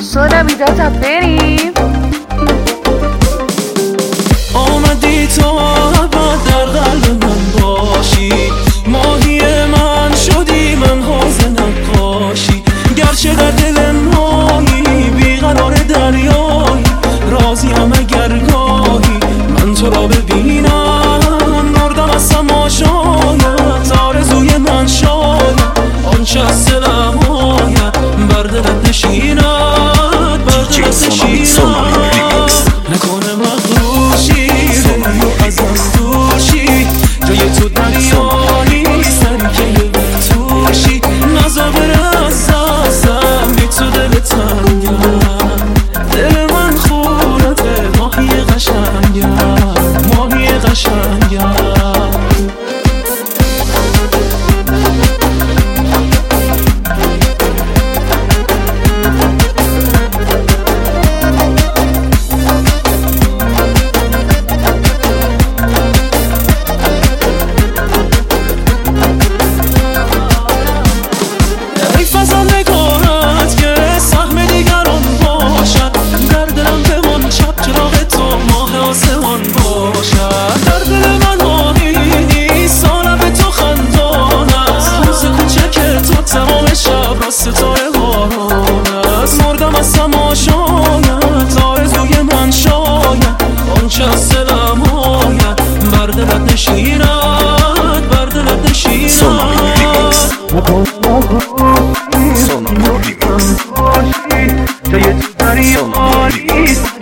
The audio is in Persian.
سونمی داتا بریم. آمدی تو ابد در قلب من باشی، ماهی من شدی من حوض نقاشی. گرچه در دل مایی بیقرار دریایی، راضیم اگر گاهی من تو را ببینم. مردم از تماشایت آرزوی من شاید، آنچه از دلم آید بر دلت نشیند، بر دلت نشیند. نکنه مغروشی دلی ازم دوشی، جای تو دریایی سری که یه توشی. نزا بره از دستم بی تو دل تنگم، دل من خورده ماهی قشنگم، ماهی قشنگم. ستاره باران است، مردم از تماشایت آرزوی من شاید، آنچه از دلم آید بر دلت نشیند، بر دلت نشیند. جای تو دریایی